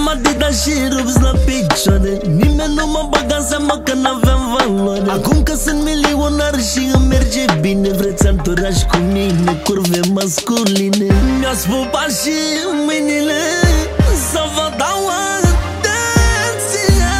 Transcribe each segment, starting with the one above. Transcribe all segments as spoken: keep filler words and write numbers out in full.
Am Adidas și rups la picioare, nimeni nu mă băga în seama că n-aveam valoare. Acum că sunt milionar și îmi merge bine, vreți anturaj cu mine, curve masculine. Mi-a spupat și mâinile să vă dau atenție.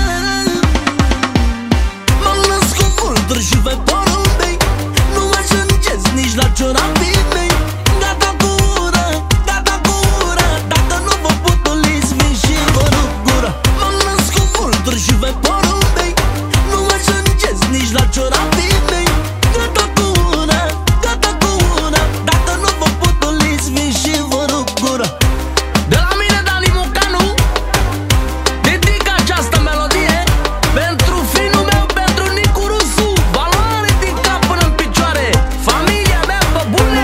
M-am născut vultur și voi porumbei, nu ajungeți nici la ciorapii mei. Gata cu ura, gata cu ura, dacă nu vă putuliți, vin și vă rup gura. M-am născut vultur și voi porumbei, nu ajungeți nici la ciorapii mei. Gata cu ura, gata cu ura, dacă nu vă putuliți, vin și vă rup gura. De la mine, Dani Mocanu, dedic această melodie pentru finul meu, pentru Nicu Rusu. Valoare din cap până în picioare, familia mea pe bune.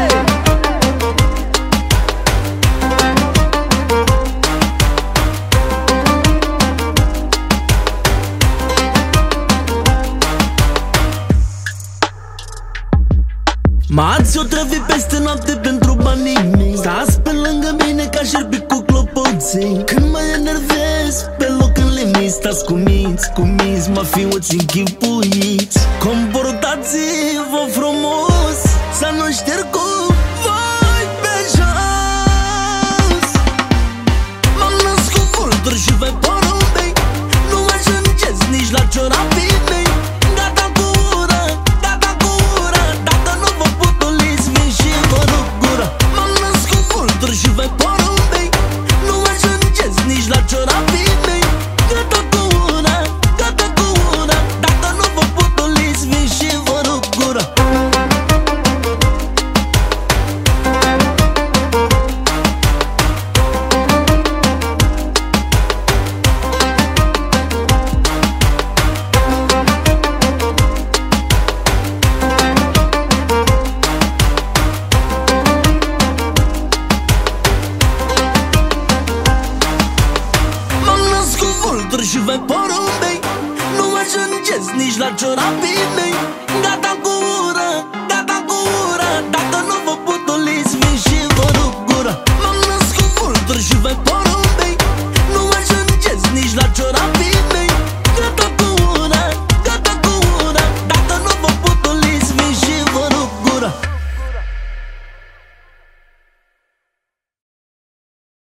M-ați otrăvit peste noapte pentru banii mei, stați pe lângă mine ca șerpi cu clopoței. Când mă enervez pe loc în limit, stați cu minți, cu minți, mafioți închipuiți. Comportați-vă frumos, să nu șterg cu voi pe jos. M-am născut vultur și voi porumbei, nu ajungeți nici la ciorapii mei. Gata cu ura, gata cu ura, dacă nu vă putuliți, vin și vă rup gura. M-am născut vultur și voi porumbei, nu ajungeți nici la ciorapii mei. Gata cu ura, gata cu ura, dacă nu vă putuliți, vin și vă rup gura. M-am născut vultur și voi porumbei, nu ajungeți nici la ciorapii mei.